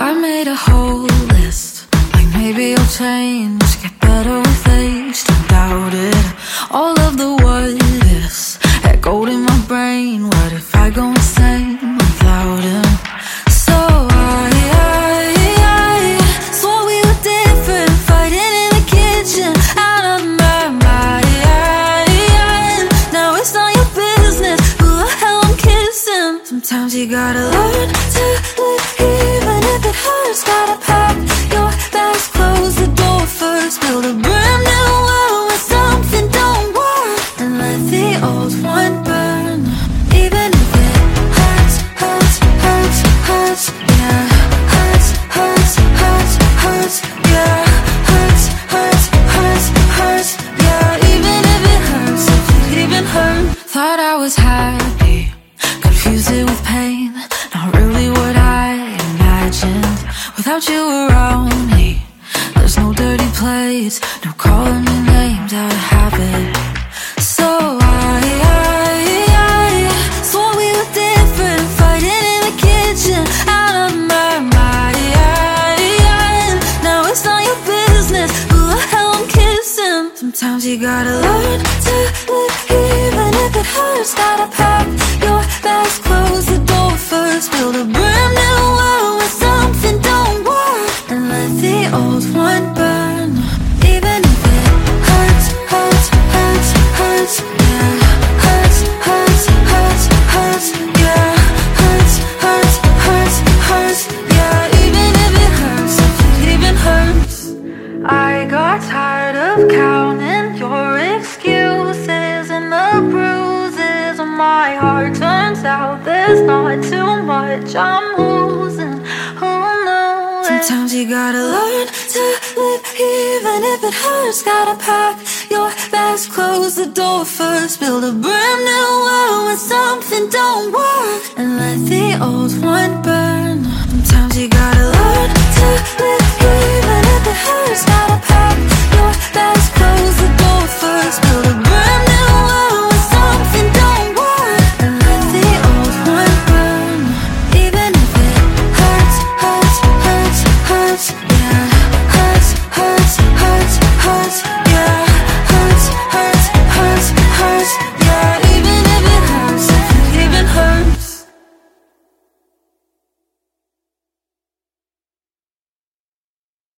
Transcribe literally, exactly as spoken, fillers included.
I made a whole list, like maybe you'll change, get better with age, don't doubt it. All of the what ifs echoed in my brain. What if I go insane without him? So I, I, I swore we were different, fighting in the kitchen, out of my mind. Now it's not your business who the hell I'm kissing. Sometimes you gotta learn to live even if it hurts. Gotta pack your bags, close the door first, build a brand new world where something don't work, and let the old one burn. Even if it hurts, hurts, hurts, hurts, yeah. Hurts, hurts, hurts, hurts, yeah. Hurts, hurts, hurts, hurts, yeah. Even if it hurts, if it even hurt. Thought I was happy, confused it with pain, not really what I imagined. Without you around me, there's no dirty plays, no calling me names out of habit. So I, I, I swore we were different, fighting in the kitchen, out of my mind. Now it's not your business who the hell I'm kissing. Sometimes you gotta learn to live even if it hurts. Gotta pack your bags, close the door first, build a brand new world where something don't work, and let the old one burn. Even if it hurts, hurts, hurts, hurts, yeah. Hurts, hurts, hurts, hurts, yeah. Hurts, hurts, hurts, hurts, yeah. Even if it hurts, if it even hurts. I got tired of counting your excuses and the bruises on my heart. Turns out there's not too much I'm losing. Who knew it? Sometimes you gotta learn to live even if it hurts. Gotta pack your bags, close the door first, build a brand new world where something don't work, and let the old one burn. Sometimes you gotta